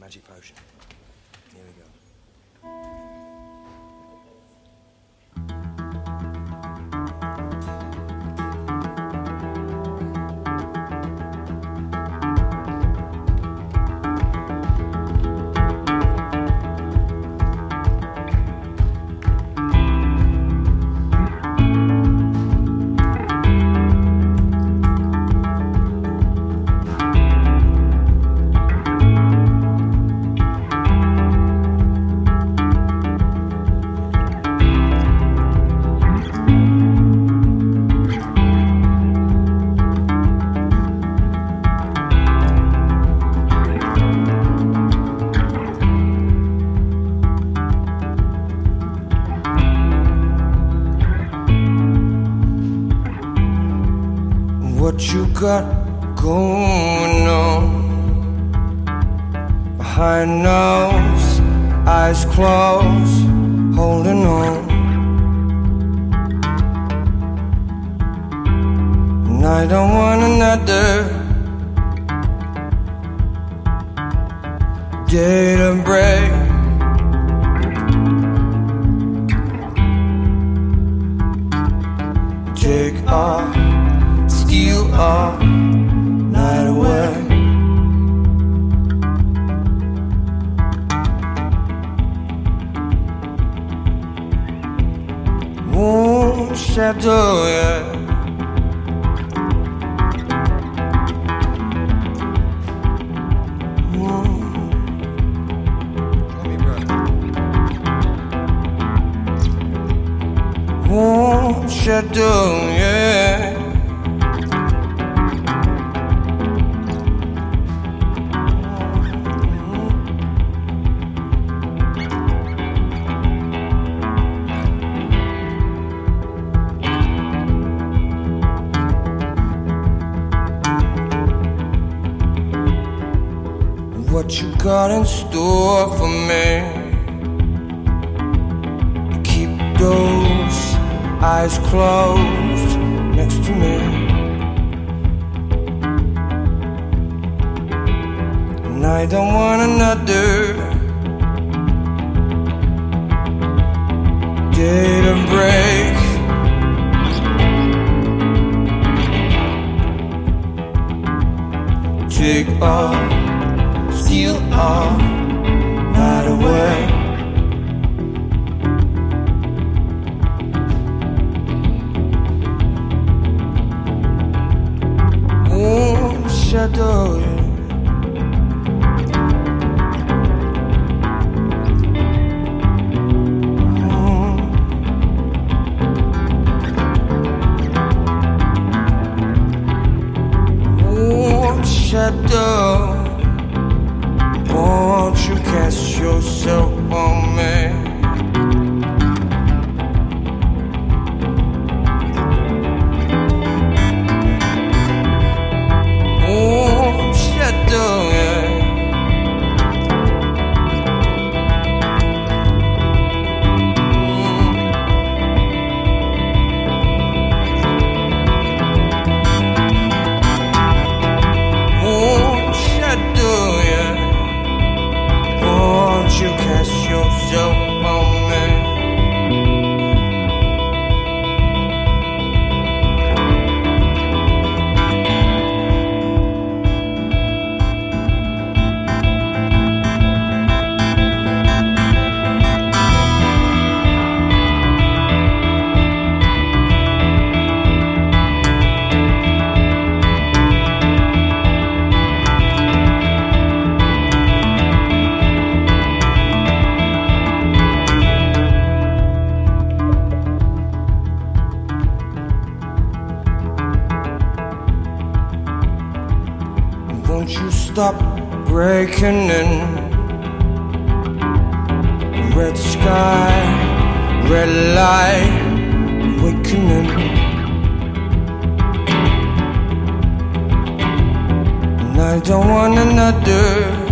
Magic potion. Here we go. What you got going on behind those eyes closed, holding on? And I don't want another day to break. Take off, steal all night away. Won't shadow, yeah. Won't shadow, yeah. What you got in store for me? Keep those eyes closed next to me, and I don't want another day to break. Take all, steal all night away. Won't shadow, yeah. Won't shadow. Won't you cast yourself on me? Won't shadow, yeah. Won't shadow, yeah. Won't you cast yourself on me? Won't you stop breaking in? Red sky, red light, awakening. And I don't want another